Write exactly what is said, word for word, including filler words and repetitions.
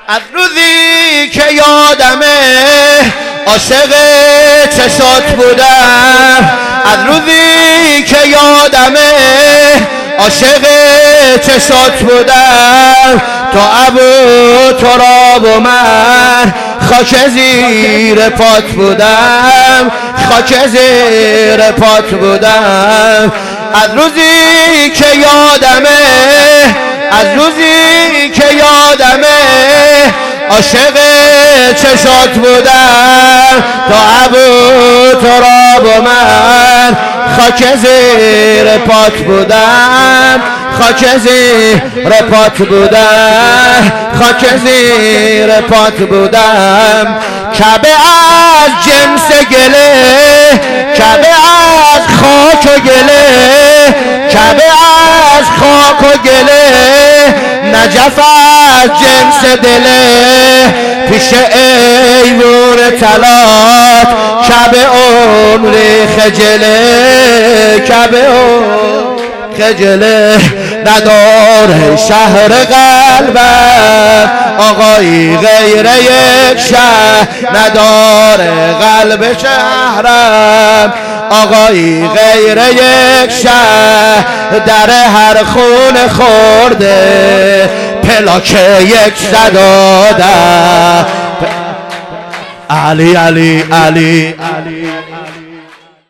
از روزی که یادمه عاشق چشات بودم، از روزی که یادمه عاشق چشات بودم، تا ابو تراب و من خاک زیر پات بودم، خاک زیر پات بودم. از روزی که یادمه، از روزی که یادمه عاشق چشات بودم، تا ابو تراب و من خاک زیر پات بودم، خاک زیر پات بودم، خاک زیر پات بودم. کعبه از جنس گله، کعبه از خاک و گله، کعبه از خاک و گله، نجف از جنس دله. پیش ایوون طلات کعبه عمری خجله، کعبه عمری خجله. نداره شهر قلبم آقایی غیر یک شهر، نداره قلب شهرم آقایی غیر یک شهر. در هر خون خورده پلاک یک صداده. علی علی علی علی